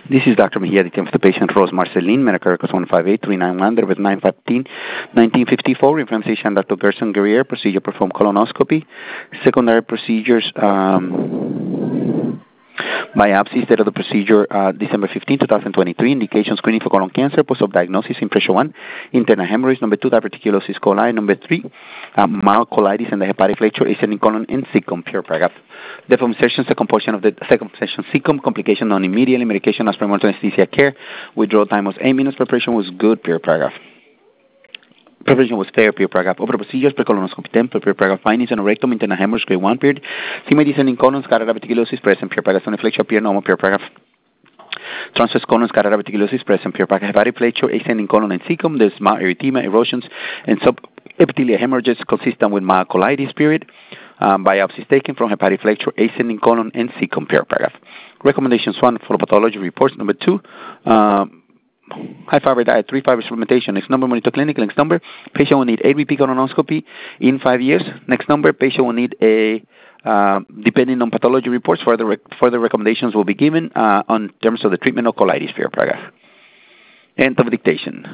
This is Dr. Mejia, the of the patient Rose Marceline, medical records 158-391, there was 9/15/1954, implantation Dr. Gerson Guerrier, procedure performed colonoscopy, secondary procedures, biopsies, date of the procedure, December 15, 2023, indication screening for colon cancer, post-op diagnosis, impression 1, internal hemorrhage, number 2, diverticulosis coli, number 3, mild colitis in the hepatic flexure, ascending colon, and cecum, pure paragraph. The insertion, second portion of the second session, cecum, complication non immediately, medication as primary anesthesia care, withdrawal time was 8 minutes, preparation was good, pure paragraph. Preparation was fair, pure paragraph. Over procedures, pre-colonoscopy 10, pure paragraph. Findings on rectum, internal hemorrhage, grade 1, period. Sigma descending colon, scarlet diverticulosis, present, pure paragraph. Sonny flexure, appear normal, pure paragraph. Transverse colon, scarlet diverticulosis, present, pure paragraph. Hepatic flexure, ascending colon, and cecum. There's mild erythema, erosions, and subepithelial hemorrhages consistent with mild colitis, period. Biopsies taken from hepatic flexure, ascending colon, and cecum, pure paragraph. Recommendations 1 for pathology reports. Number 2, high fiber diet, 3 fiber supplementation. Next number, monitor clinic. Next number, patient will need 8 repeat colonoscopy in 5 years. Next number, patient will need a, depending on pathology reports, further recommendations will be given on terms of the treatment of colitis, pure paragraph. End of dictation.